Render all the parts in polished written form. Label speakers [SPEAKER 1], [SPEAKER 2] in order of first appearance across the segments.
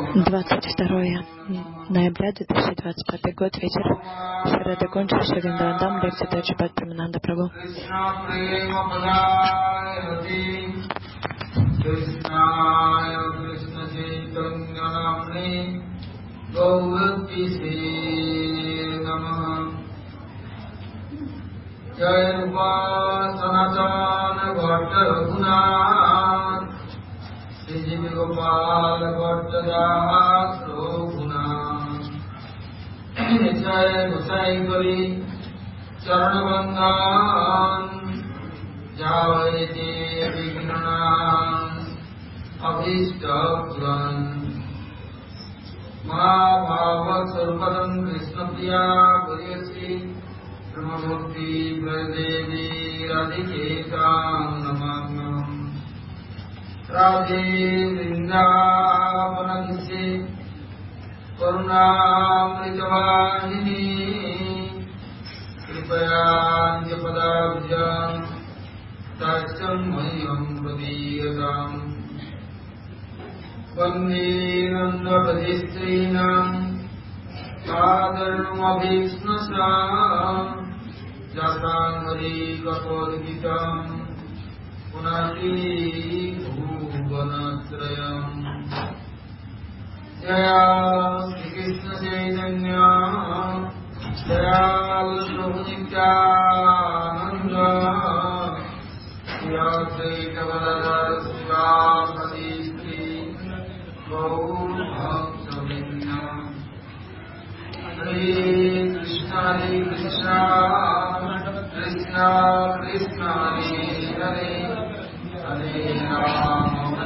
[SPEAKER 1] 22 ноября 2025 год, вечер. Шрада Кунджа, Шривриндавандам, лекция Таджипат Прамананда Прабху.
[SPEAKER 2] Jai Rupa Sanatana Bhatta Raghunath Sri Gopal Bhatta Das Raghunath Jai Gosai Gori Charanabandhan Jai Devi Vignan Abhishtakran Mahabhavat Sarpadam Krishna Priya Guriyasi Brahmamurti Pradevi Radhikesham Namam Radhe Vrindavanadise Karunamritavahini Kripaya Japadabhyam Tashyam Mayam Pradiyakam Vande Nanda Pradistrinam Sadharmabhisnasam Jasangari Kaporgitam Punati Bhuvanatrayam Jaya Sri Krishna Chaitanya Jaya Prabhu Nityananda Jaya Advaita Gadadhar Sivasati Sri Gaur Bhakta Hare Krishna, Krishna Krishna, Hare Hare, Hare Rama,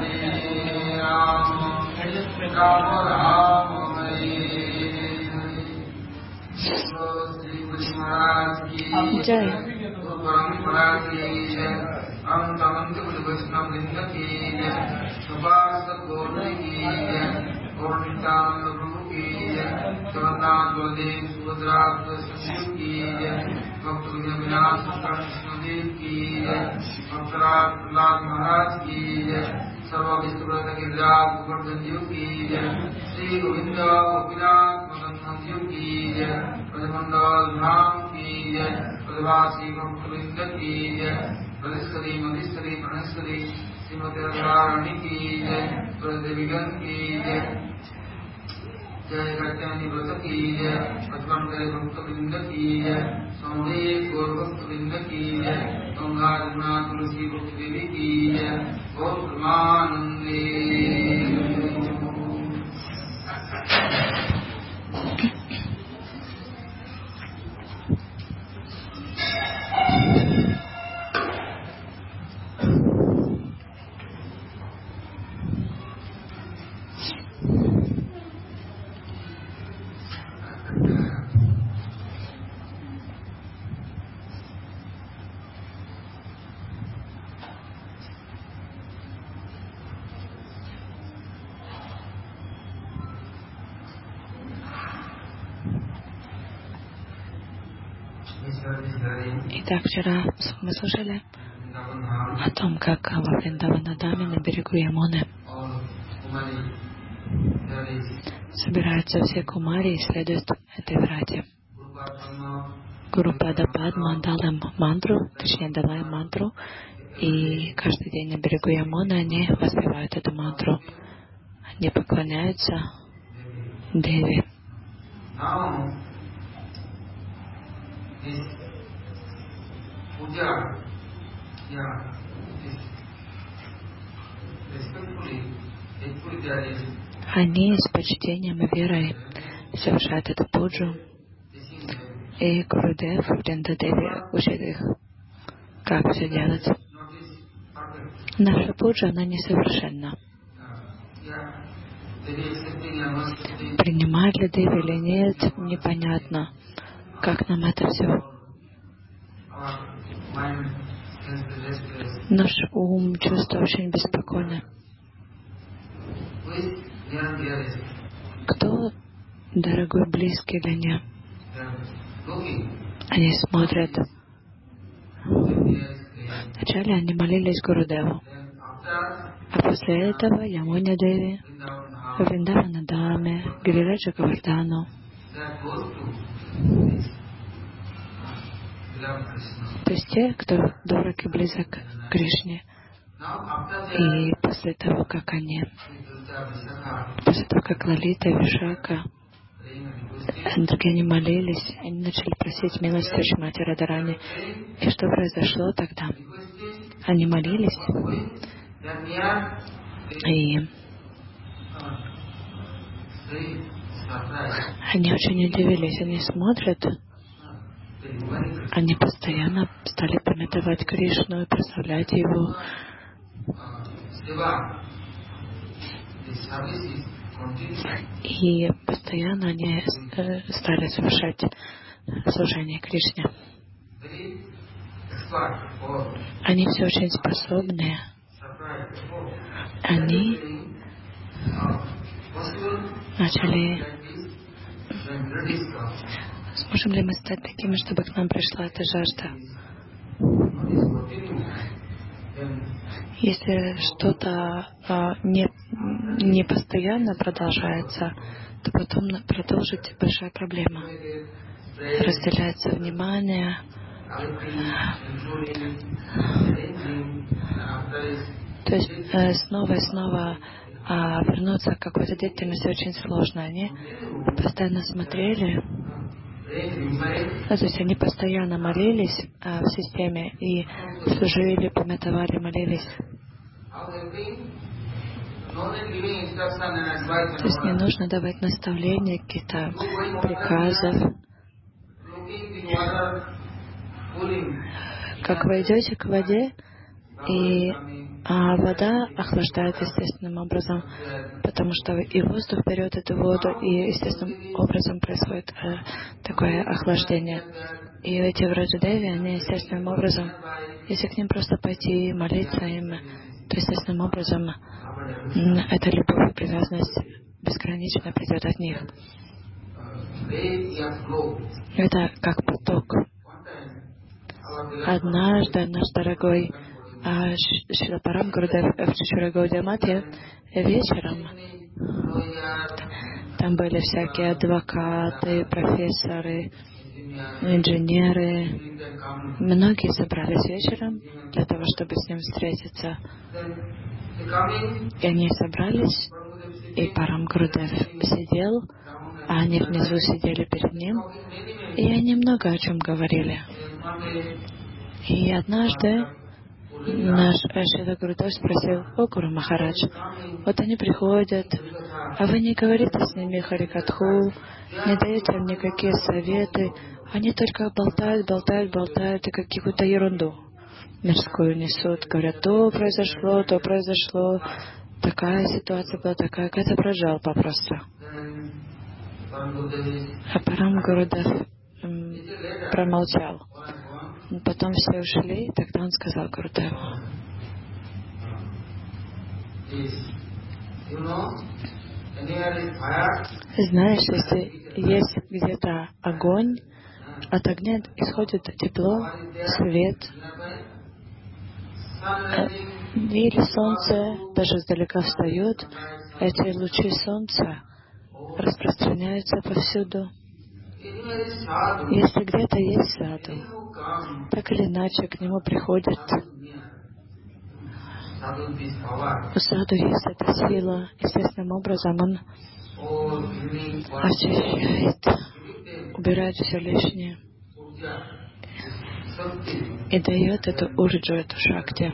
[SPEAKER 2] Rama Rama, Hare Hare. Shri Guru Maharaj ki Jai, Guru Parampara ki Jai, Anant Guru Vaishnava Vrinda ki Jai, Subhasa Gauri ki Jai, Gaurnitananda Prabhu ki Jai, Jagannath Baladev Subhadra Sanjeev ki Jai, Bhakta Vinayas Krishna Dev ki Jai, Bhaktaraj Prahlad Maharaj ki Jai, Sarva Vishnubrata Giriraj Govardhan Dev ki Jai, Sri Govinda Gopinath Madan Dev ki Jai, Brajamandal Dham ki Jai, Brajavasi Bhakta Vrinda ki Jai, Brajeshwari Madheshwari Praneshwari Srimati Radharani ki Jai, Brajadevigan ki Jai, Jai Katyani Vrata ki Jai, Patkamkare Bhakta Vrinda ki Jai, Samudev Gaur Bhakta Vrinda ki Jai, Ganga Jamuna Tulsi Bhakti Devi ki Jai, Gaur Pramanande.
[SPEAKER 1] Итак, вчера мы слушали о том, как во Вриндаванадаме на берегу Ямуны собираются все кумари и следуют этой врате. Гуру Пада Падма дал им мантру, точнее дала им мантру, и каждый день на берегу Ямуны они воспевают эту мантру. Они поклоняются Деви. Они с почтением и верой совершают эту пуджу, и Гурудев Вриндадеви учит их, как все делать. Наша пуджа, она несовершенна. Принимает ли Деви или нет, непонятно. Как нам это все? Наш ум, чувства очень беспокойны. Кто дорогой, близкий для них? Они смотрят. Вначале они молились Гурудеву, а после этого Ямуне Деви, Вриндавана Даме, Гирираджа Гавардану. То есть те, кто дорог и близок к Кришне. И после того, как Лалита и Вишака, другие они молились, они начали просить милости у Шримати Радхарани. И что произошло тогда? Они молились, и они очень удивились. Они смотрят, они постоянно стали памятовать Кришну и прославлять Его. И постоянно они стали совершать служение Кришне. Они все очень способные. Они начали... Сможем ли мы стать такими, чтобы к нам пришла эта жажда? Если что-то не постоянно продолжается, то потом продолжить большая проблема. Разделяется внимание. То есть снова и снова вернуться к какой-то деятельности очень сложно. Они постоянно смотрели, то есть они постоянно молились в системе и служили, памятовали, молились. То есть не нужно давать наставления, каких-то приказов. Как вы идете к воде, и вода охлаждает естественным образом, потому что и воздух берет эту воду, и естественным образом происходит такое охлаждение. И эти Враджадеви, они естественным образом, если к ним просто пойти и молиться им, то естественным образом эта любовь и привязанность бесконечно придет от них. Это как поток. Однажды наш дорогой Шрила Парам Гурудев в Чичура Гаудия Матхе вечером, там были всякие адвокаты, профессоры, инженеры. Многие собрались вечером для того, чтобы с ним встретиться. И они собрались, и Парам Гурудев сидел, а они внизу сидели перед ним, и они много о чем говорили. И однажды наш Шрила Гурудев спросил: «О, Гуру Махарадж, вот они приходят, а вы не говорите с ними харикатху, не даете им никакие советы, они только болтают и какую-то ерунду мирскую несут, говорят, то произошло, такая ситуация была, такая, какая-то прожал попросту». А Парам Гурудев промолчал. Потом все ушли, и тогда он сказал Гурудеву: знаешь, если есть где-то огонь, от огня исходит тепло, свет, или солнце даже издалека встает, эти лучи солнца распространяются повсюду. Если где-то есть саду, так или иначе к нему приходят. У саду есть эта сила. Естественным образом он очищает, убирает все лишнее и дает эту урджу, эту шакти.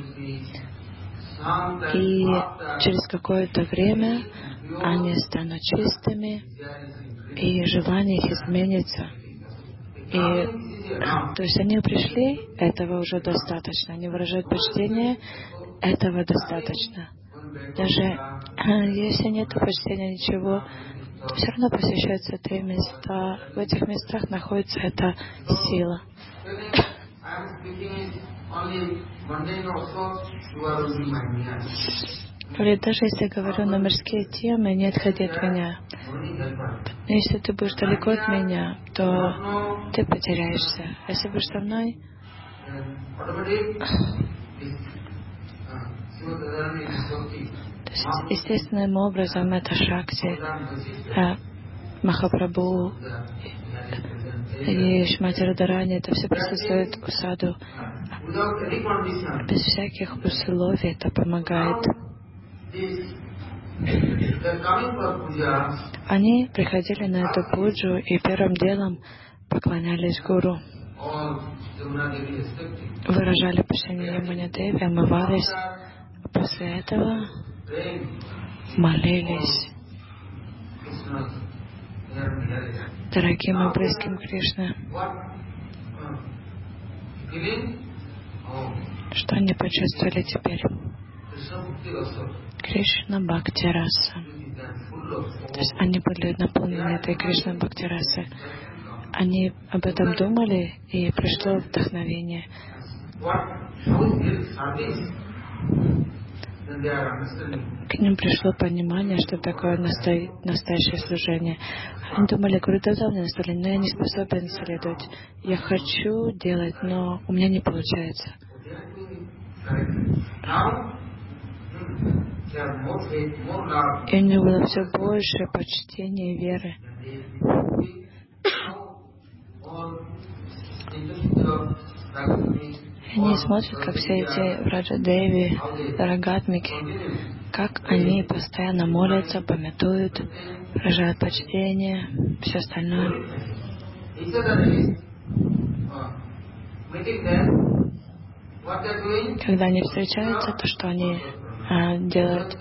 [SPEAKER 1] И через какое-то время они станут чистыми, и желание их изменится. И, то есть они пришли, этого уже достаточно. Они выражают почтение, этого достаточно. Даже если нет почтения, ничего, то все равно посещаются эти места. В этих местах находится эта сила. Говорит, даже если я говорю на мирские темы, не отходи от меня. Если ты будешь далеко от меня, то ты потеряешься. Если будешь со мной, то То есть естественным образом это Шакти, Махапрабху и Шримати Радхарани, это все присутствует у саду. Без всяких условий это помогает. Они приходили на эту пуджу и первым делом поклонялись Гуру, выражали почтение Ямуне Деви, омывались. После этого молились дорогим и близким Кришне. Что они почувствовали теперь? Кришна Бхакти Раса. То есть они были наполнены этой Кришна Бхакти Расой. Они об этом думали, и пришло вдохновение. К ним пришло понимание, что такое настоящее служение. Они думали, Гурудев дал мне наставление, но я не способен следовать. Я хочу делать, но у меня не получается. И у них было все больше почтения и веры. Они смотрят, как все эти Враджадеви, Рагатмики, как они постоянно молятся, памятуют, выражают почтение, все остальное. Когда они встречаются, то что они делают?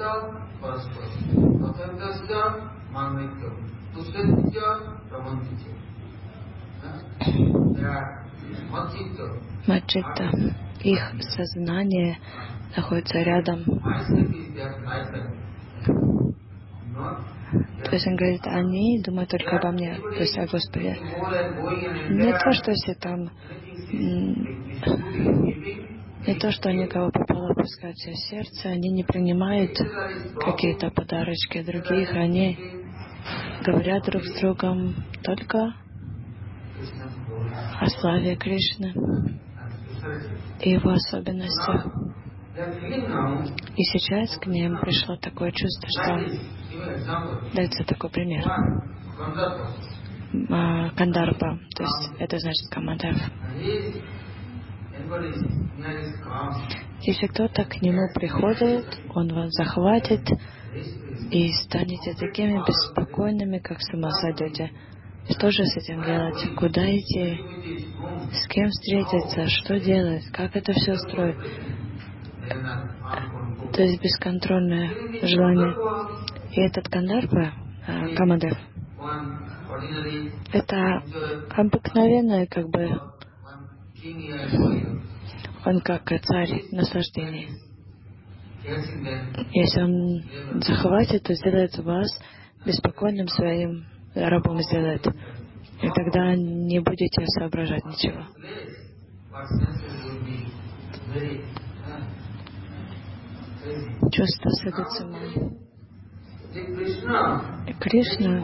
[SPEAKER 1] Маджитта, их сознание находится рядом. То есть он говорит, они думают только обо мне, то есть о Господе. Не то, что если там, не то, что они кого попало пускают в сердце, они не принимают какие-то подарочки других, они говорят друг с другом только о славе Кришны и его особенностях. И сейчас к ним пришло такое чувство, что дается такой пример. Кандарпа, то есть это значит Камадев. Если кто-то к нему приходит, он вас захватит и станете такими беспокойными, как с ума сойдете. Что же с этим делать? Куда идти? С кем встретиться? Что делать? Как это все устроить? То есть бесконтрольное желание. И этот Кандарпа, Камадев, это обыкновенное, как бы, он как царь наслаждений. Если он захватит, то сделает вас беспокойным своим рабом сделает. И тогда не будете соображать ничего. Чувство сойдет с ума. И Кришна,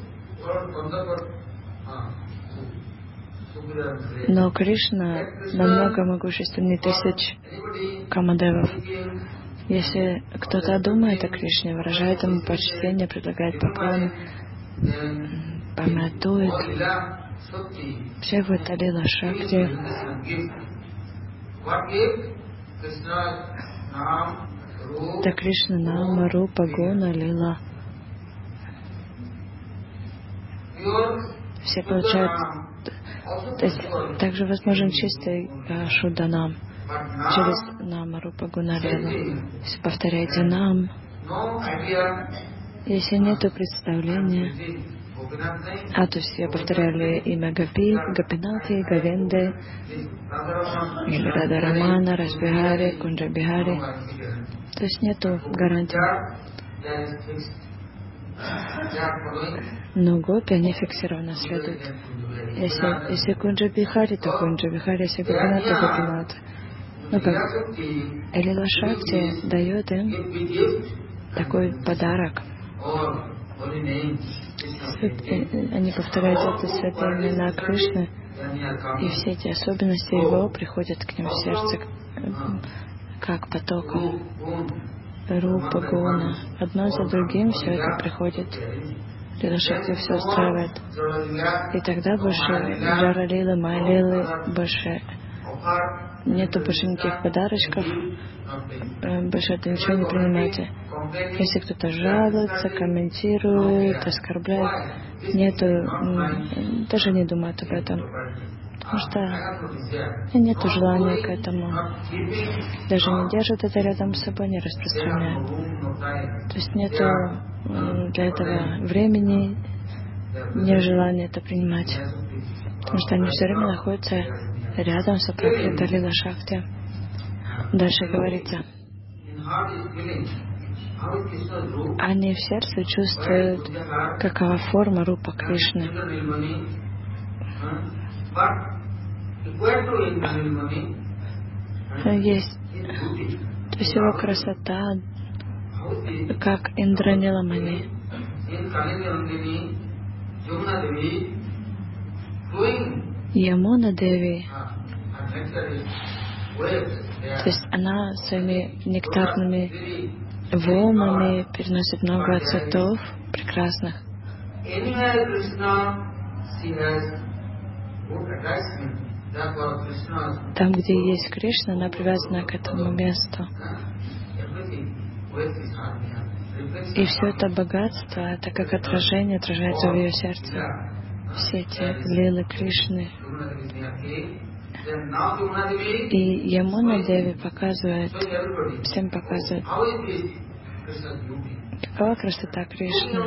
[SPEAKER 1] но Кришна намного могущественнее тысяч Камадевов. Если кто-то думает о Кришне, выражает ему почтение, предлагает поклоны, памятует, все это лила Шакти. Это Кришна Нама, Рупа, Гуна, Лила. Все получают. То есть также возможен чистый Шудданам через Нама, Рупа, Гуна, Лила. Если повторяете Нам, если нет представления, то есть я повторяли имя Гапи, Гапинати, Гавинды, или Рада Рамана, Расбихари, Кунджабихари. То есть нету гарантии. Но гопи, они фиксированно следуют. Если Кунджабихари, то Кунджабихари, если Гапинат, то Гапинат. Ну как, Лила Шакти дает им такой подарок. Они повторяют эти святые имена Кришны, и все эти особенности его приходят к ним в сердце, как потоком. Рупа, Гуна. Одно за другим все это приходит. Лила Шакти все устраивает. И тогда больше Джара Лилы, Майя Лилы, больше нету больше никаких подарочков, больше это ничего не принимайте. Если кто-то жалуется, комментирует, оскорбляет, даже не думает об этом. Потому что нету желания к этому. Даже не держит это рядом с собой, не распространяет. То есть нету для этого времени, нет желания это принимать. Потому что они все время находятся рядом с Апракрита Лила Шакти. Дальше говорится. Они в сердце чувствуют, какова форма Рупа Кришны. Есть, то есть его красота, как Индраниламани. Ямуна Деви, то есть она своими нектарными волнами переносит много цветов прекрасных. Там, где есть Кришна, она привязана к этому месту. И все это богатство, это как отражение отражается в ее сердце. Все эти лилы Кришны. И Ямуна Деви показывает, всем показывает, какова красота Кришны.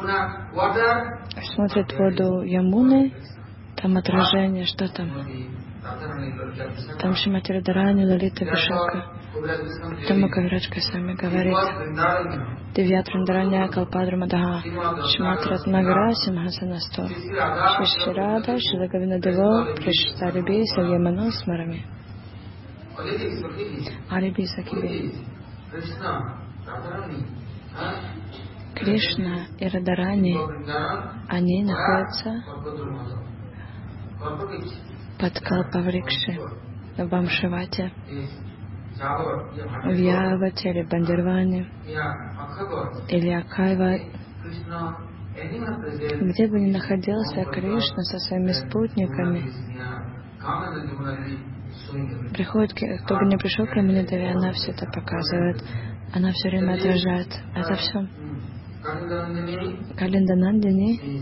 [SPEAKER 1] Смотрит в воду Ямуны, там отражение, что там? Там Шримати Радхарани, Лалита Вишака. Там Кавираджа Госвами говорит: Дивьятрандараня Калпадра Мадаха Шматрат Нагара Симхасанасто Шиширада Шилагавина Дево Пришитариби Савьяману Смарами. Ариби Сакиби. Кришна и Радхарани, они находятся под Калпаврикши, в Бамшивате, в Явате или Бандирване, или Акайва. Где бы ни находился Кришна со своими спутниками, приходит, кто бы ни пришел к Ямуне-Деви, она все это показывает, она все время отражает. Это все. Калинда Нандини,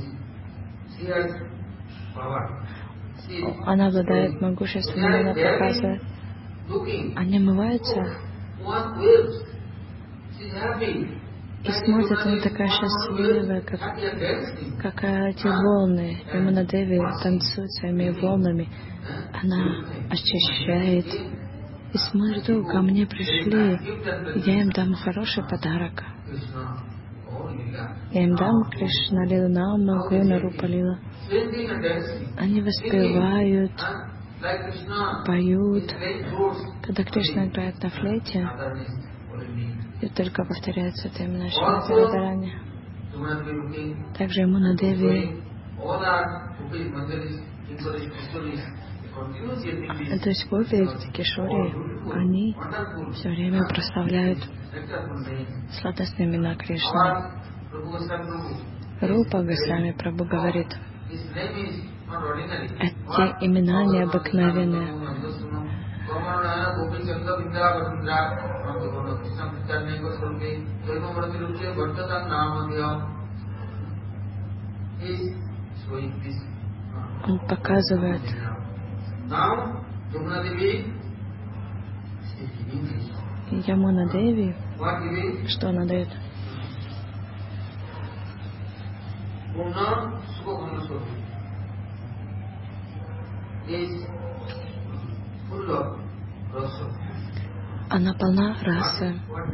[SPEAKER 1] она обладает могуществом, она показывает. Они омываются и смотрят, она такая счастливая, как эти волны. Ямуна-Деви танцует своими волнами. Она очищает и смотрит: о, ко мне пришли, я им дам хороший подарок. Я им дам Кришна Лила, Нама, Гуна, Рупа Лила. Они воспевают, поют. Когда Кришна играет на флейте, и только повторяется это именно Шримати Радхарани. Также Ямуна-Деви, то есть гопи, Кишори, они все время прославляют сладостные имена Кришны. Рупа Госвами Прабху говорит: эти имена необыкновенные. Он показывает. Ямуна-Деви, что она дает? Она полна расы.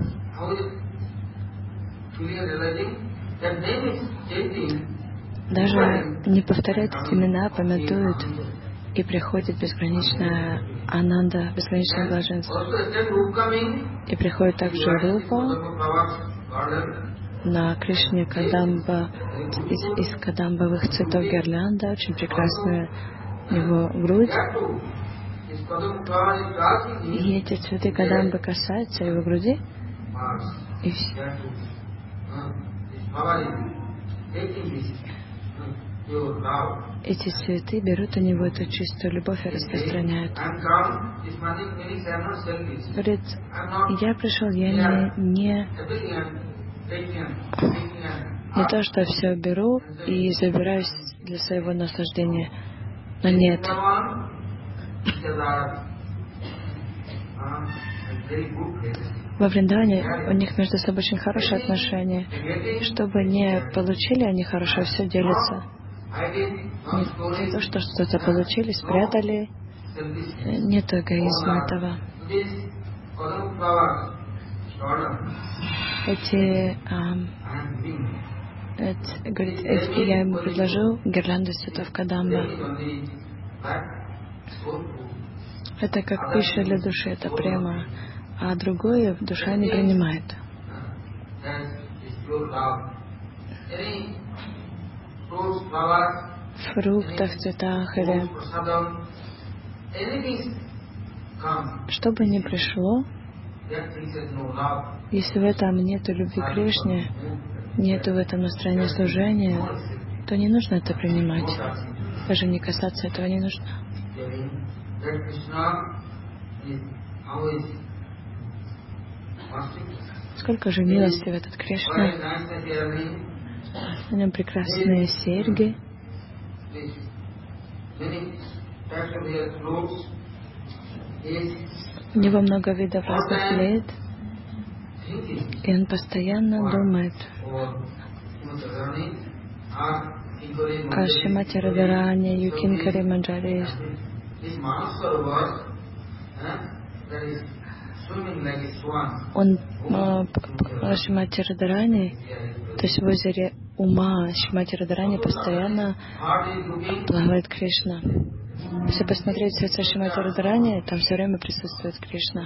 [SPEAKER 1] Даже не повторяют эти имена, помятуют, и приходит безграничная ананда, безграничное блаженство. И приходит также Рупа на Кришне Кадамба, из кадамбовых цветов гирлянда, очень прекрасная его грудь. И эти цветы кадамбы касаются его груди, И все. Эти цветы берут у него эту чистую любовь и распространяют. Говорит, я пришел, я не то, что все беру и забираюсь для своего наслаждения. Но нет. Во Вриндаване у них между собой очень хорошие отношения. Чтобы не получили они хорошо, все делится. Не то, что что-то получили, спрятали. Нет эгоизма этого. Говорит, я ему предложил гирлянду цветов кадамба. Это как пища для души, это према. А другое душа не принимает. В фруктах, цветах или что бы ни пришло, если в этом нету любви к Кришне, нету в этом настроения служения, то не нужно это принимать. Даже не касаться этого не нужно. Сколько же милостив этот Кришна. На нем прекрасные серьги. У него много видов разных лет. И он постоянно думает о Шримати Радхарани, Юкинкари Манджари. Он Шримати Радхарани, то есть в озере ума Шримати Радхарани постоянно плавает Кришна. Если посмотреть сердце Шримати Радхарани, там все время присутствует Кришна.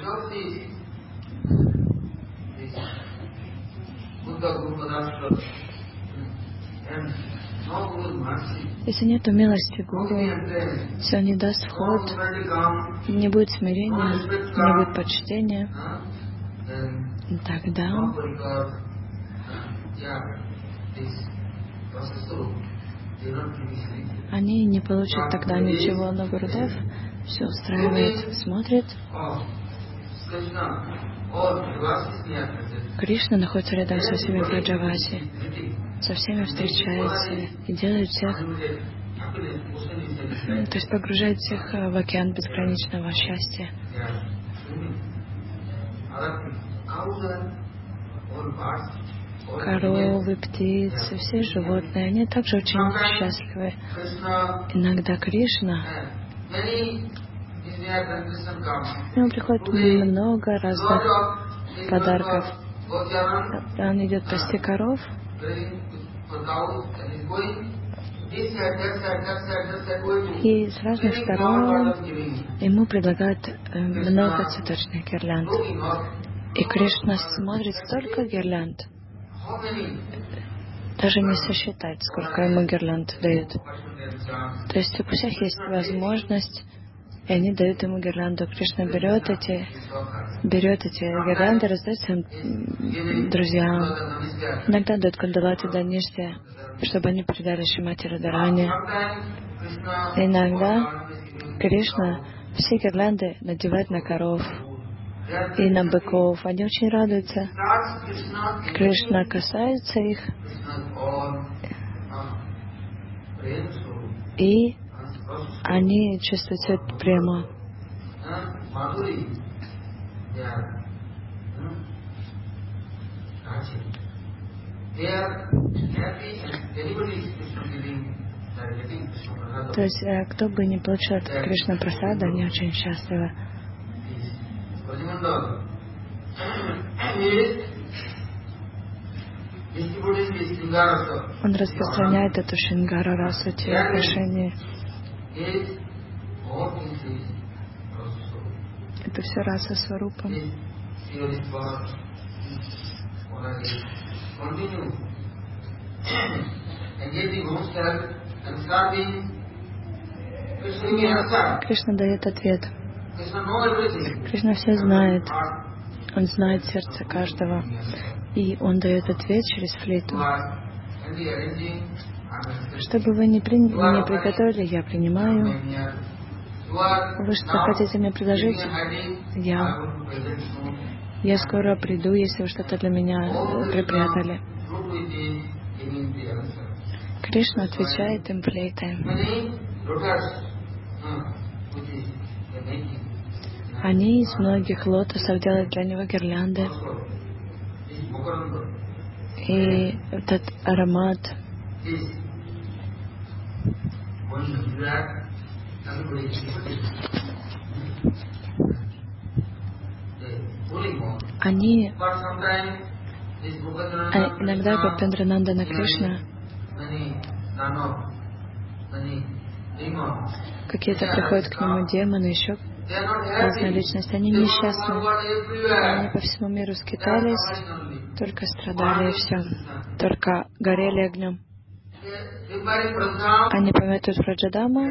[SPEAKER 1] Если нет милости Гуру, если он не даст вход, не будет смирения, не будет почтения, тогда они не получат тогда ничего. Но Гурудев все устраивает, смотрит. Кришна находится рядом со всеми Браджаваси, со всеми встречается и делает всех, то есть погружает всех в океан безграничного счастья. Коровы, птицы, все животные, они также очень счастливы. Иногда Кришна, к нему приходит много разных подарков. Он идет пасти коров, и с разных сторон ему предлагают много цветочных гирлянд. И Кришна смотрит столько гирлянд, даже не сосчитать, сколько ему гирлянд дают. То есть у всех есть возможность, и они дают ему гирлянду. Кришна берет эти гирлянды, раздает своим друзьям. Иногда дает кандалати даниште, чтобы они передали Шримати Радхарани. Иногда Кришна все гирлянды надевает на коров и на быков. Они очень радуются. Кришна касается их, и они чувствуют цвет према. То есть, кто бы ни получил от Кришна прасада, они очень счастливы. Он распространяет эту Шингара расу, те отношения. Это все раса сварупа. Кришна дает ответ. Кришна все знает. Он знает сердце каждого. И он дает ответ через флейту. Что бы вы ни приготовили, я принимаю. Вы что хотите мне предложить? Я скоро приду, если вы что-то для меня припрятали. Кришна отвечает им флейтой. Они из многих лотосов делают для него гирлянды. И этот аромат они иногда Бхактивинодана Кришна какие-то приходят к нему демоны, еще разные личности. Они несчастны. Они по всему миру скитались, только страдали и все. Только горели огнем. Они пометуют Враджадаму,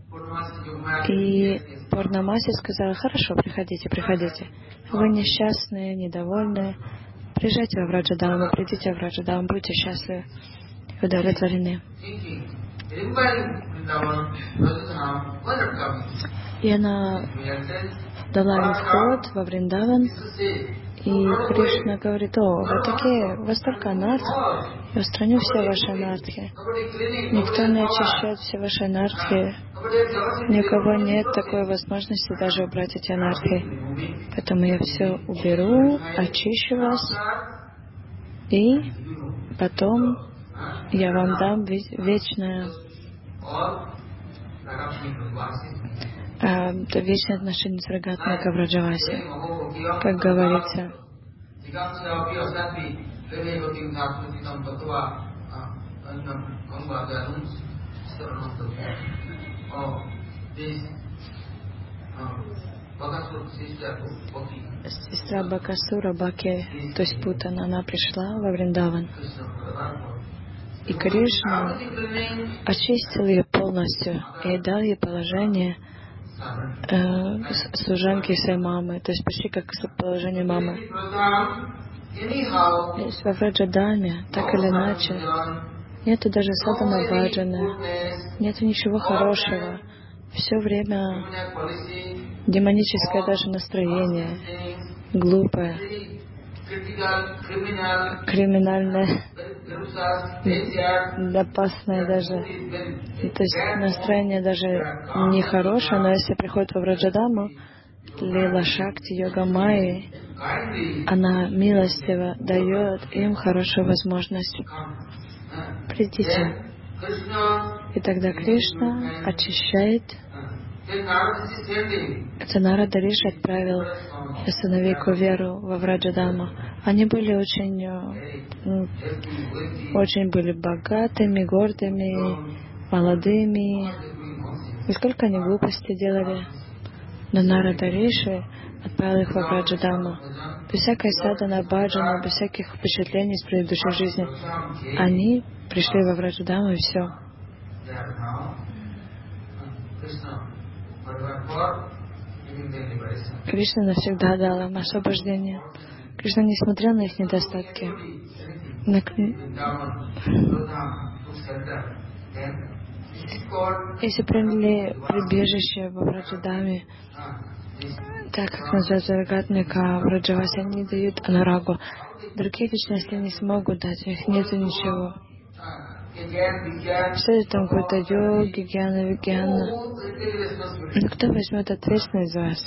[SPEAKER 1] и Пурнамаси сказала: хорошо, приходите, приходите. Вы несчастные, недовольные. Приезжайте во Враджадаму, придите в Враджадаму, будьте счастливы и удовлетворены. И она дала им вход во Вриндаван. И Кришна говорит: о, вы такие, у вас столько анарх, я устраню все ваши анархи. Никто не очищает все ваши анархи. Ни у кого нет такой возможности даже убрать эти анархи. Поэтому я все уберу, очищу вас, и потом я вам дам вечное отношение с Рагатмика Враджаваси. Как говорится, сестра Бакасура, Баки, то есть Путана, она пришла во Вриндаван. И Кришна очистил ее полностью и дал ей положение служанки своей мамы, то есть почти как положение мамы. Во Враджадаме, так или иначе, нету даже садхана баджана, нету ничего хорошего. Все время демоническое даже настроение, глупое, криминальное, опасное даже. То есть настроение даже нехорошее, но если приходит во Враджадаму, Лила Шакти, Йога Майи, она милостиво дает им хорошую возможность. Придите. И тогда Кришна очищает. Это Нарада Риши отправил сыновей Куверу во Враджадаму. Они были очень были богатыми, гордыми, молодыми. И сколько они глупостей делали. Но Нарада Риши отправил их во Враджадаму. Без всякой садхана баджана, без всяких впечатлений из предыдущей жизни. Они пришли во Враджадаму, и все. Кришна навсегда дал им освобождение. Кришна не смотрел на их недостатки. Если приняли прибежище во Враджадаме, так как называется Рагатмика Враджаваси, они дают анурагу. Другие личности не смогут дать, у них нету ничего. Что это там какой-то йоги, гьяна, вигьяна? Но кто возьмет ответственность за вас?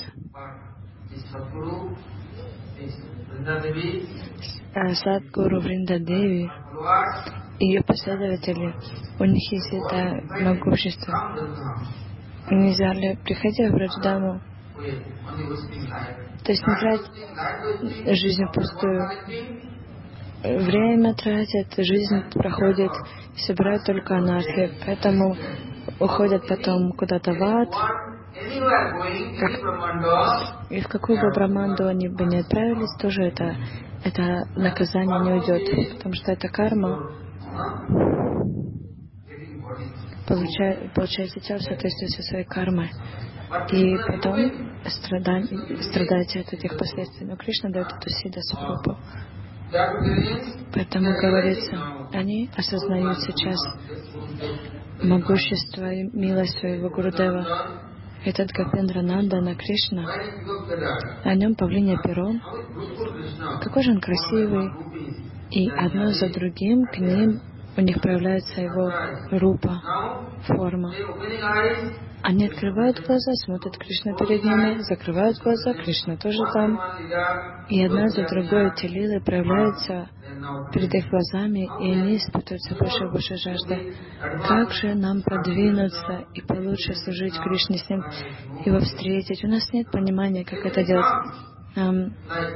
[SPEAKER 1] Садгуру Вриндадеви и ее последователи, у них есть это могущество. Они взяли, приходя в Враджадаму, то есть не тратить жизнь впустую. Время тратят, жизнь проходит, и собирают только анархи. Поэтому уходят потом куда-то в ад. И в какую бы браманду они бы не отправились, тоже это наказание не уйдет. Потому что это карма получается тело в соответствии со своей кармой. И потом страдаете от этих последствий. Но Кришна дает эту сида сварупу. Поэтому говорится, они осознают сейчас могущество и милость своего Гурудева. Этот Гопендра Нандана Кришна, на нем павлинье перо. Какой же он красивый. И одно за другим к ним у них проявляется его рупа, форма. Они открывают глаза, смотрят Кришна перед ними, закрывают глаза, Кришна тоже там. И одна за другой эти лилы проявляются перед их глазами, и они испытывают все больше и больше жажды. Как же нам продвинуться и получше служить Кришне с ним, его встретить? У нас нет понимания, как это делать.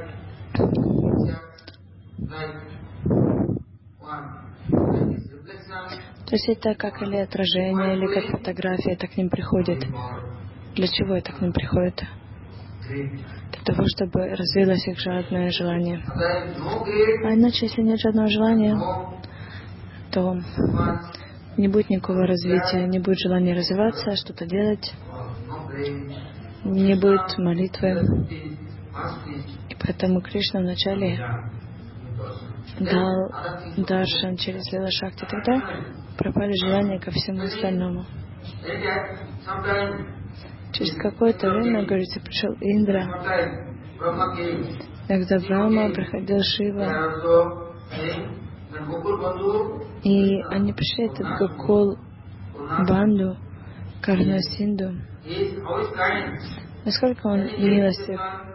[SPEAKER 1] То есть это как или отражение, или как фотография, это к ним приходит. Для чего это к ним приходит? Для того, чтобы развилось их жадное желание. А иначе, если нет жадного желания, то не будет никакого развития, не будет желания развиваться, что-то делать, не будет молитвы. И поэтому Кришна вначале дал даршан через Лила Шакти, тогда пропали желания ко всему остальному. Через какое-то время, говорится, пришел Индра, когда Брахма, приходил Шива, и они пришли, этот Гокул Банду, Карнасинду. Насколько он милостив.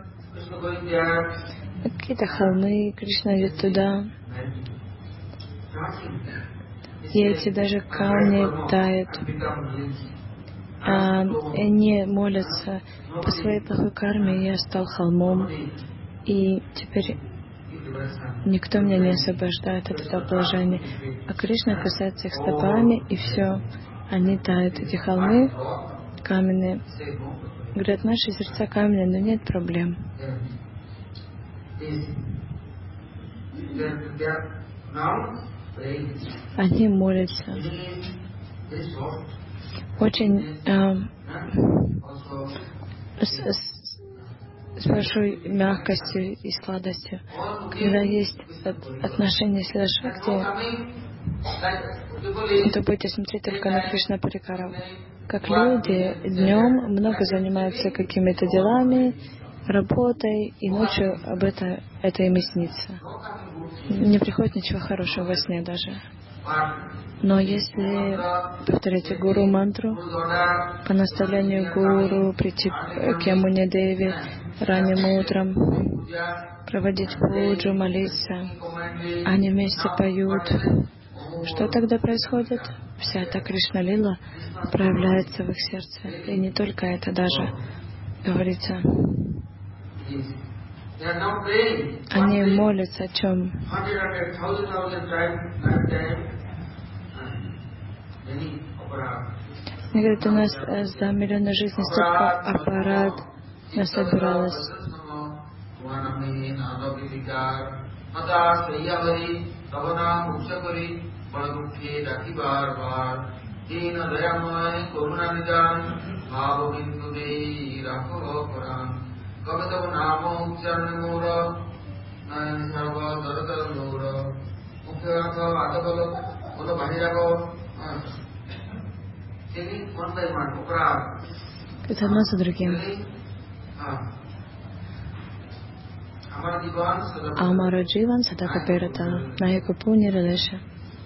[SPEAKER 1] Какие-то холмы, Кришна идет туда. И эти даже камни тают. И они молятся по своей плохой карме. Я стал холмом. И теперь никто меня не освобождает от этого положения. А Кришна касается их стопами, и все. Они тают. Эти холмы каменные. Говорят, наши сердца каменные, но нет проблем. Они молятся очень с большой мягкостью и сладостью. Когда есть отношения с Лила Шакти, то будете смотреть только на Кришна Парикаров. Как люди днем много занимаются какими-то делами, работой, и ночью это им и снится. Не приходит ничего хорошего во сне даже. Но если повторите гуру мантру, по наставлению гуру, прийти к Ямуне Деви ранним утром, проводить пуджу, молиться, они вместе поют. Что тогда происходит? Вся эта Кришна-лила проявляется в их сердце. И не только это даже, говорится. Они молятся о чем? Мне говорят, у нас за миллионы жизней столько аппарат насобиралось. Это одно за другим. Амара Дживан Садака Перата Наяка Пуни Радеша.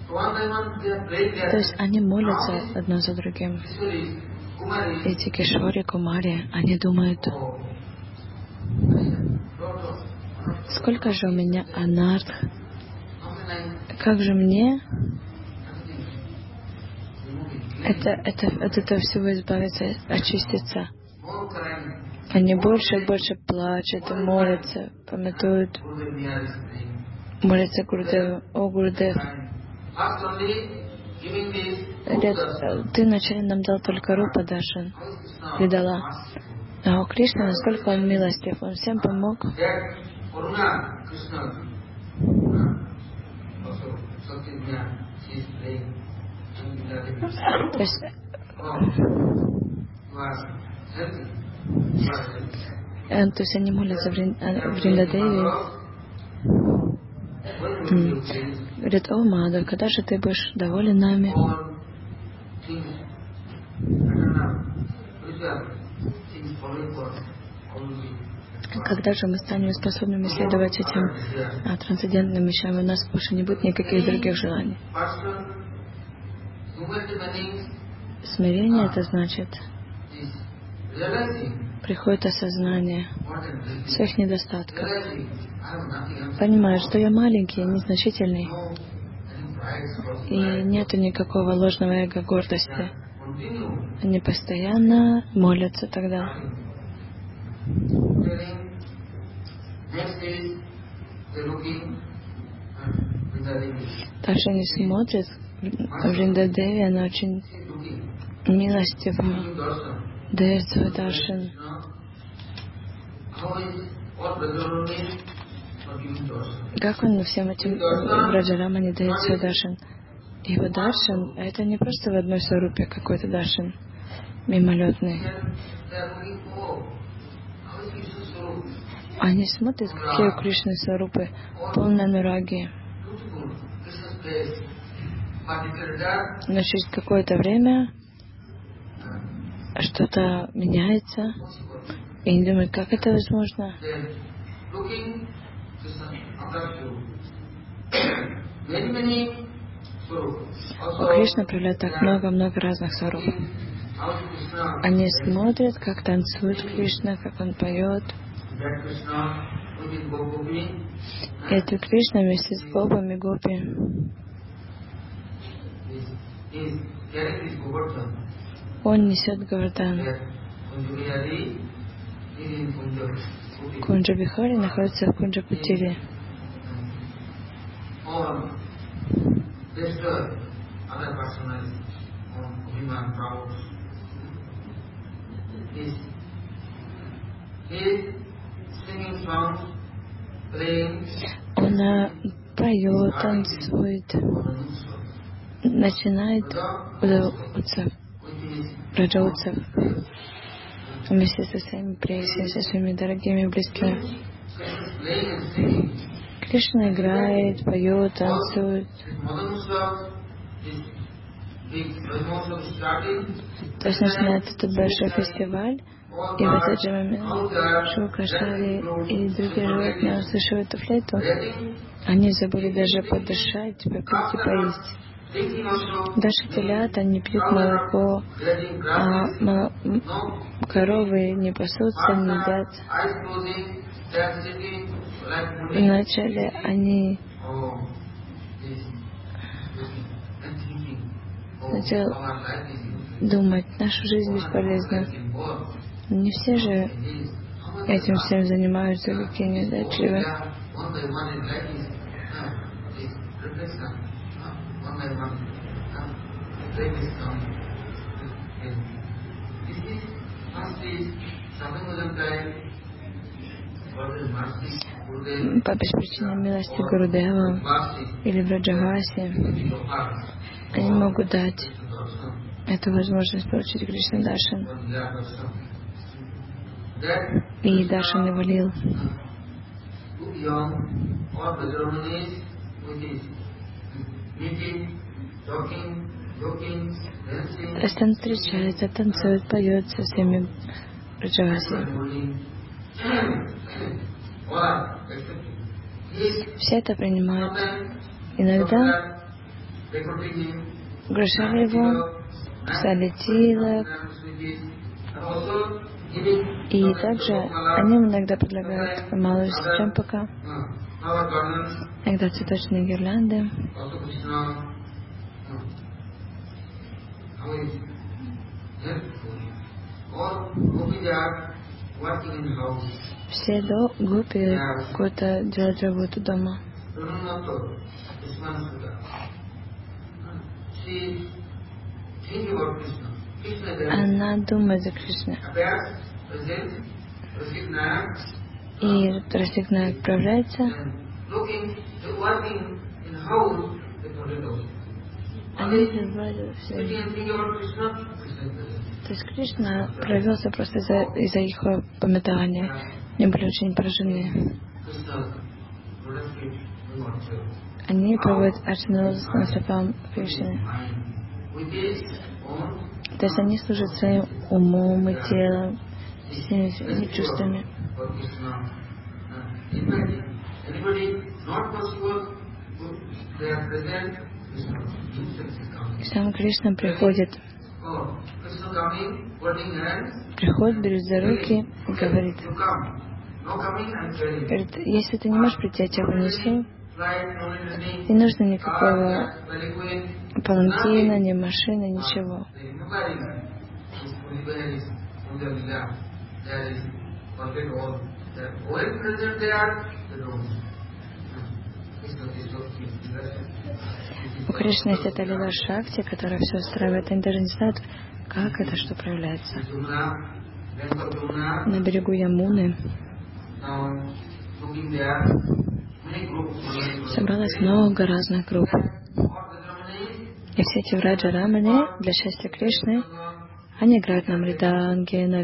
[SPEAKER 1] То есть они молятся одно за другим. Эти Кишори, Кумари, они думают, сколько же у меня анарх, как же мне от этого всего избавиться, очиститься. Они больше и больше плачут, молятся, памятуют, молятся Гурудеву. О, Гурудев, ты вначале нам дал только рупа даршан, видала. А у Кришны, насколько он милостив, он всем помог. То есть они молятся в Вриндадеви. Говорит: о, Мадхав, когда же ты будешь доволен нами? Когда же мы станем способными следовать этим трансцендентным вещам, и у нас больше не будет никаких других желаний? Смирение — это значит, приходит осознание своих недостатков. Понимаешь, что я маленький, незначительный, и нету никакого ложного эго, гордости. Они постоянно молятся тогда. Дальше они смотрят, Вриндадеви, она очень милостиво дает свой даршан. Как он всем этим Браджарамане дает свой даршан? Его даршан — это не просто в одной сварупе какой-то даршан мимолетный. Они смотрят, какие у Кришны сварупы, полные анураги. Но через какое-то время что-то меняется, и они думают, как это возможно? У Кришны проявляет так много разных сваруп. Они смотрят, как танцует Кришна, как он поет. И это Кришна вместе с гопами, гопи. Он несет Говардан. Кунджа Бихари находится в Кунджа Кутире. Он поет, танцует, начинает Раджа Утсав вместе со своими преданными, со своими дорогими близкими. Кришна играет, поет, танцует. То есть начинается тут большой фестиваль, и в этот же момент Шука, Шари и другие животные, услышав эту флейту, они забыли даже подышать, попить и поесть. Даже телята не пьют молоко, а коровы не пасутся, не едят. Вначале они начали думать, наша жизнь бесполезна. Не все же этим всем занимаются, какие недочливы. По беспричинной милости Гурудева или Браджаваси они могут дать эту возможность получить Кришна Даршан. И Даршан его лил. То есть он встречается, танцует, поет со всеми Браджаваси. Все это принимают. Иногда угрожали его, писали тилак. И также они иногда предлагают малую чампака, иногда цветочные гирлянды. Все гопи какую-то делать работу дома. Она думает за Кришну. И Расик-Наяк отправляется. Они забывают все. То есть Кришна проявился просто из-за их пометания. Они были очень поражены. Они проводят арчану с наступом Кришны. То есть они служат своим умом и телом, всеми чувствами. И сам Кришна приходит, берет за руки и говорит, если ты не можешь прийти, я тебя понесу. Не нужно никакого паланкина, ни машины, ничего. У Кришны есть эта лила Шакти, которая все устраивает. Они даже не знают, как это, что проявляется. На берегу Ямуны собралось много разных групп. И все эти Враджа Рамани для счастья Кришны, они играют на мриданге, на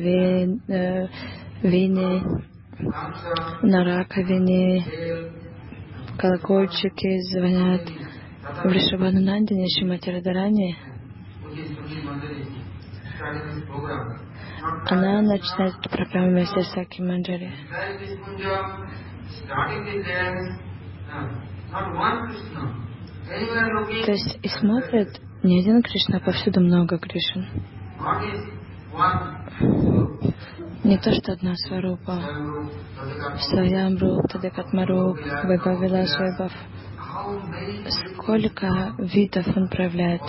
[SPEAKER 1] вине, на раковине, колокольчики звонят. В Ришабханандане, Шримати Радарани, она начинает эту программу вместе с Саки Манджари. То есть и смотрят не один Кришна, а повсюду много Кришн. Не то, что одна Сварупа, Сваямруп, Тадекатмаруп, Вайбхав Вилас Вайбхав. Сколько видов он проявляет.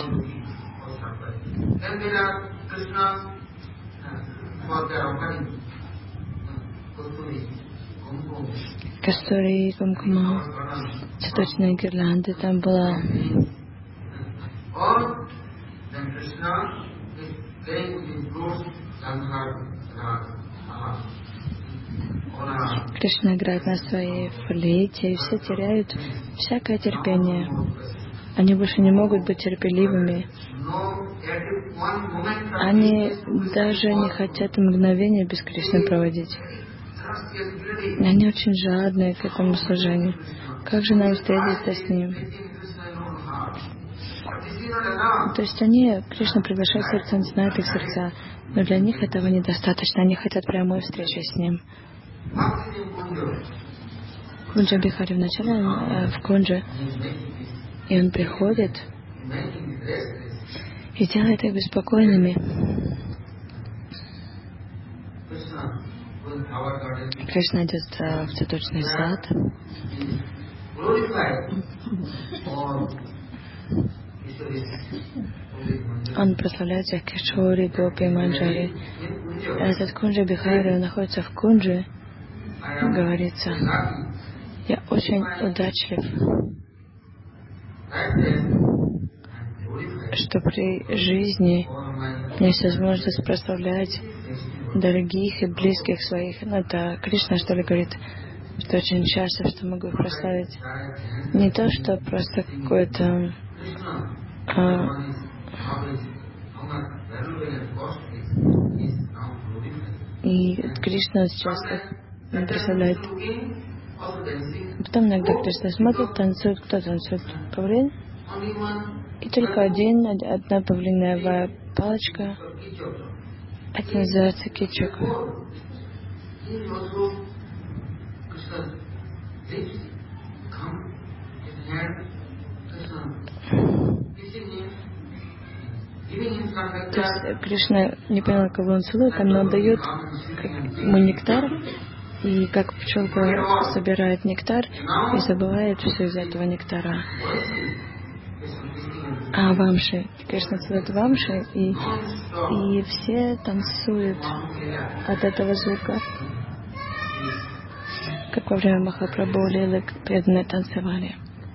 [SPEAKER 1] Кастури, кумкума, цветочные гирлянды там была. Кришна играет на своей флейте, и все теряют всякое терпение. Они больше не могут быть терпеливыми. Они даже не хотят мгновения без Кришны проводить. Они очень жадные к этому служению. Как же нам встретиться с ним? То есть Кришна приглашает сердце, он знает их сердца, но для них этого недостаточно. Они хотят прямой встречи с ним. Кунджа Бихари вначале в Кунджи, и он приходит и делает их беспокойными. Кришна идет в цветочный сад. Он прославляет всех Кишори, Гопи, Манджари. Этот Кунджа Бихари, он находится в Кунджи. Говорится, я очень удачлив, что при жизни у меня есть возможность прославлять дорогих и близких своих. Ну, это Кришна, что ли, говорит, что очень счастлив, что могу их прославить. Не то, что просто какое-то и Кришна сейчас он представляет. Потом иногда Кришна смотрит, танцует, кто танцует? Павлин. И только одна павлиновая палочка. Это называется кичук. То есть Кришна не понял, кого он целует, но он дает ему нектар, и как пчелка собирает нектар и забывает все из этого нектара. А вамши, Кришна целует вамши, и все танцуют от этого звука. Как во время Махапрабху Лилы преданные танцевали.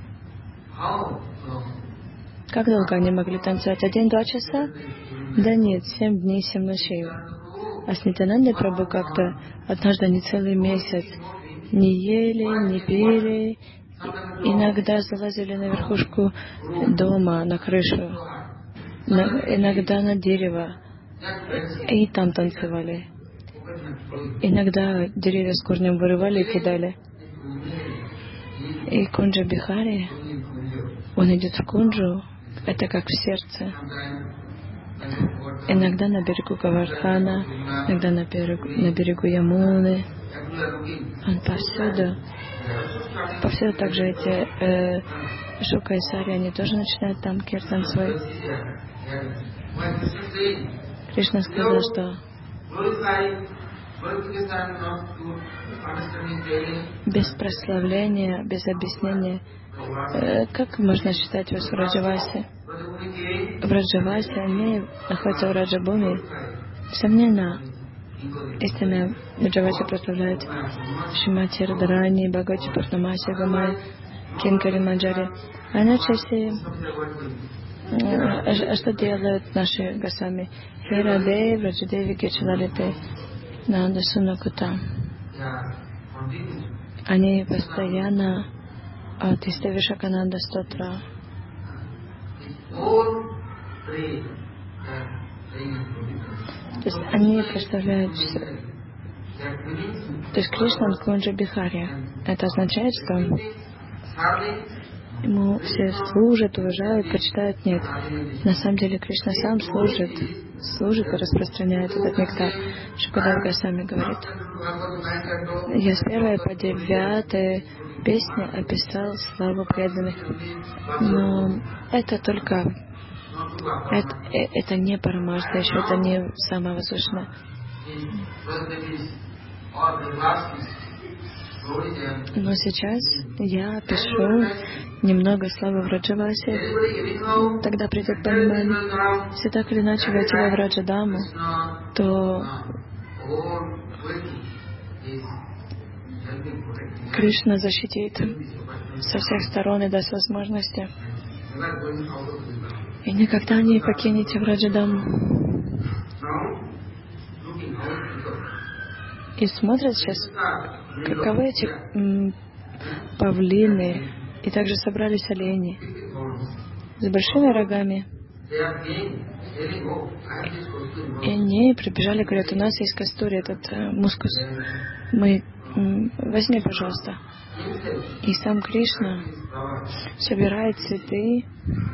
[SPEAKER 1] Как долго они могли танцевать? 1-2 часа? Да нет, 7 дней, 7 ночей. А с Нитянандой Прабху как-то однажды они целый месяц не ели, не пили. Иногда залазили на верхушку дома, на крышу. Иногда на дерево. И там танцевали. Иногда деревья с корнем вырывали и кидали. И Кунджа Бихари, он идет в Кунджу, это как в сердце. Иногда на берегу Гавардхана, иногда на берегу Ямуны. Он повсюду также эти Шука и Сари, они тоже начинают там киртан свой. Кришна сказал, что без прославления, без объяснения, как можно считать вас Враджаваси? Враджаваси, они находятся в Раджабуми. Несомненно, истинные Враджаваси прославляют Шримати Радхарани, Бхагавати Пурнамаси, Гамай, Кинкари Манджари. А иначе все... что делают наши Госвами? Хирадев, Раджадеви, Кечалалите, Нанда Сунакута. Они постоянно от Иставишакананда Стотра. То есть они представляют... То есть Кришна он Кунджа Бихари. Это означает, что ему все служат, уважают, почитают. Нет. На самом деле Кришна сам служит и распространяет этот нектар. Шукадев Госвами говорит: я с 1 по 9 песни описал славу преданных. Но это только... Это не Парамарта, еще это не самое возвышенное. Но сейчас я пишу немного славы Враджаваси. Тогда придет понимание. Если так или иначе войти во Враджадаму, то Кришна защитит со всех сторон и даст возможности. И никогда не покинете Враджадаму. И смотрят сейчас, каковы эти павлины, и также собрались олени с большими рогами. И они прибежали, говорят: у нас есть кастури, этот мускус. Возьми, пожалуйста. И сам Кришна собирает цветы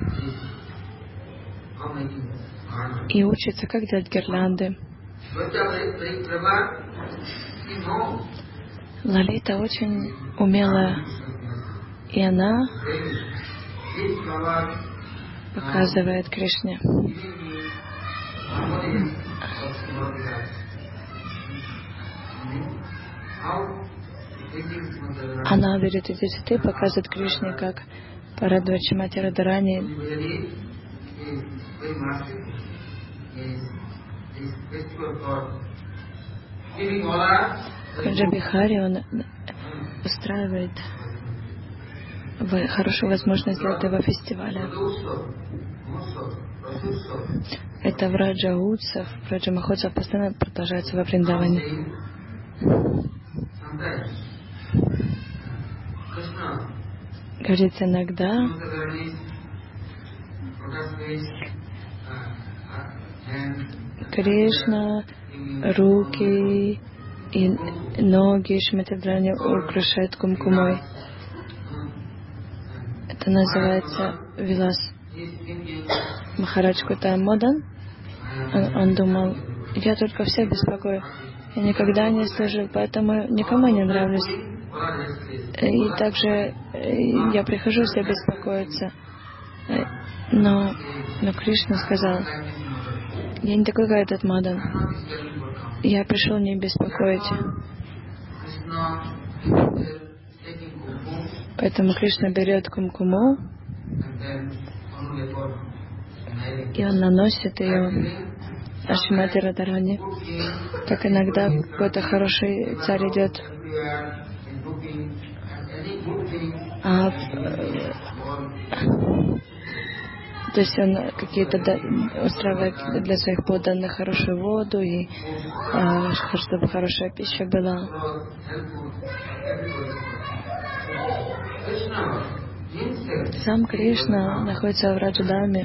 [SPEAKER 1] и учится, как делать гирлянды. Лалита очень умелая, и она показывает Кришне. Она берет эти цветы, показывает Кришне, как порадовать Шримати Радхарани. Кунджа Бихари, он устраивает хорошую возможность для этого фестиваля. Это Враджа Утсав, Враджа Махотсав постоянно продолжается во Вриндаване. Говорится, иногда Кришна руки и ноги Шримати Радхарани украшает кумкумой. Это называется Вилас. Махарадж Кутайм Модан, он думал: я только всех беспокою. Я никогда не служил, поэтому никому не нравлюсь. И также я прихожу, все беспокоятся. Но Кришна сказал: я не такой, как этот Мадан. Я пришел не беспокоить. Поэтому Кришна берет кумкуму, и он наносит ее на Шримати Радхарани. Как иногда какой-то хороший царь идет, то есть он какие-то устраивает для своих подданных хорошую воду, и чтобы хорошая пища была. Сам Кришна находится в Раджадаме.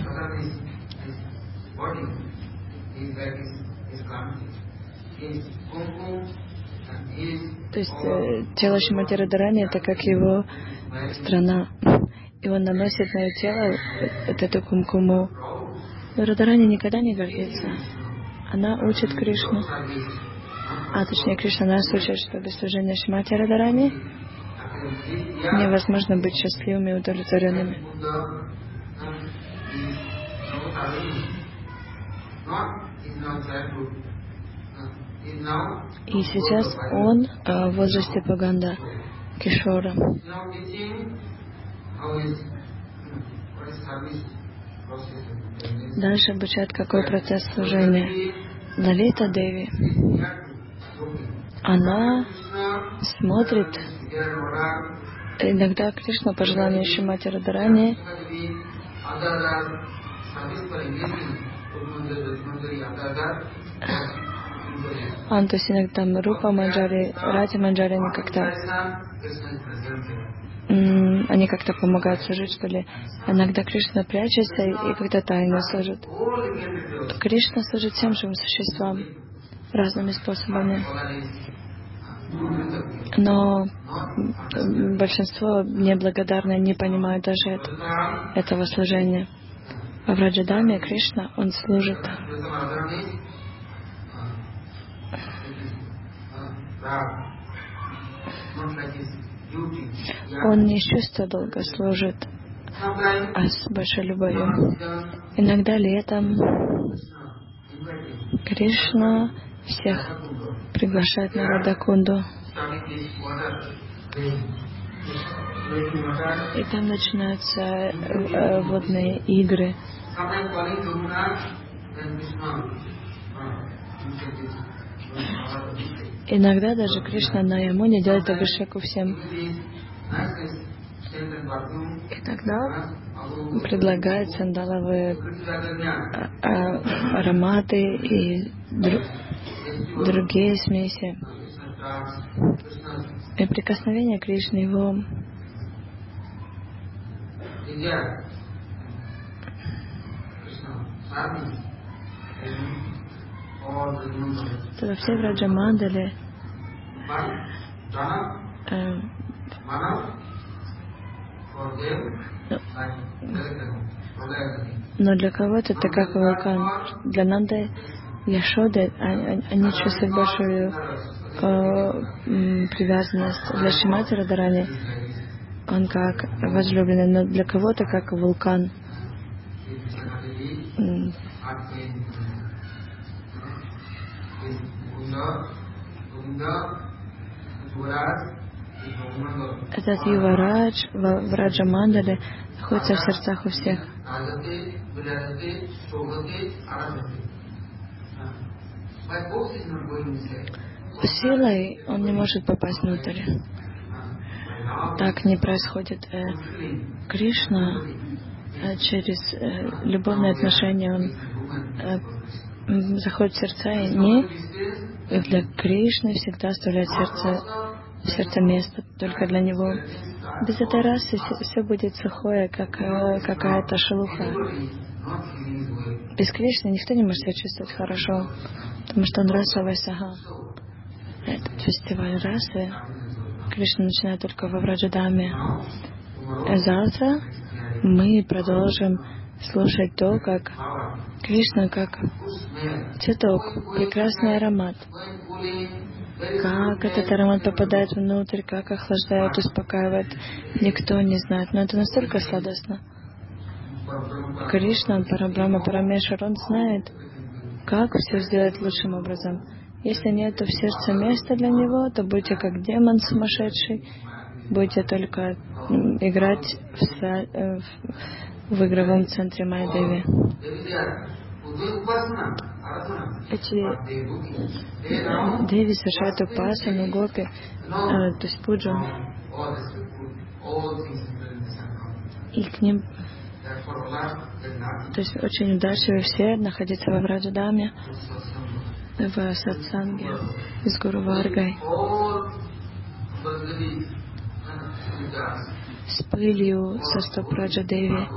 [SPEAKER 1] То есть тело Шримати Радхарани — это как его страна, и он наносит на ее тело эту кумкуму. Но Радарани никогда не гордится. Она учит Кришну. А точнее, Кришна нас учит, что без служения Шримати Радарани невозможно быть счастливыми и удовлетворенными. И сейчас он в возрасте Паганда Кишора. Дальше обучает, какой процесс служения. Лалита Деви, она смотрит, иногда Кришна, по желанию Шримати Радарани, то есть иногда там Рупа Манджари, Рати Манджари, они как-то помогают служить, что ли. Иногда Кришна прячется и как-то тайно служит. Кришна служит всем живым существам разными способами. Но большинство неблагодарные не понимают даже этого служения. А в Раджадаме Кришна, он служит. Он не из чувства долга служит, а с большой любовью. Иногда летом Кришна всех приглашает на Радакунду. И там начинаются водные игры. Иногда даже Кришна на Ямуне делает абхишеку всем. Иногда предлагает сандаловые ароматы и другие смеси. И прикосновение Кришны его тогда все в Раджамандале но для кого-то это как вулкан. Для Нанды, Яшоды, они чувствуют большую привязанность. Для Шримати Радарани он как возлюбленный, но для кого-то как вулкан. Этот Юварадж в Раджамандале находится в сердцах у всех. Силой он не может попасть внутрь. Так не происходит. Кришна через любовные отношения он заходит в сердца, и не для Кришны всегда оставляет в сердце место только для него. Без этой расы все будет сухое, как какая-то шелуха. Без Кришны никто не может себя чувствовать хорошо, потому что он расовый сага. Этот фестиваль расы Кришна начинает только во Враджадаме. Завтра мы продолжим слушать то, как Кришна, как цветок, прекрасный аромат. Как этот аромат попадает внутрь, как охлаждает, успокаивает, никто не знает. Но это настолько сладостно. Кришна, Парабрахма, Парамешвар, он знает, как все сделать лучшим образом. Если нет в сердце места для него, то будьте как демон сумасшедший, будете только играть в игровом центре Майя-Деви. Эти Деви совершают упасану, гопи, то есть пуджу, и к ним, то есть очень удачливы все находиться во Враджадаме, в сатсанге с Гуру Варгой, с пылью со стоп Раджадеви.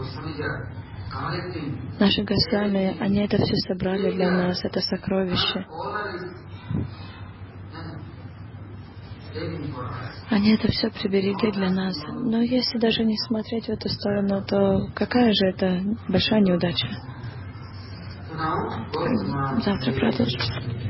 [SPEAKER 1] Наши Госвами, они это все собрали для нас, это сокровище. Они это все приберегли для нас. Но если даже не смотреть в эту сторону, то какая же это большая неудача? Завтра продолжим.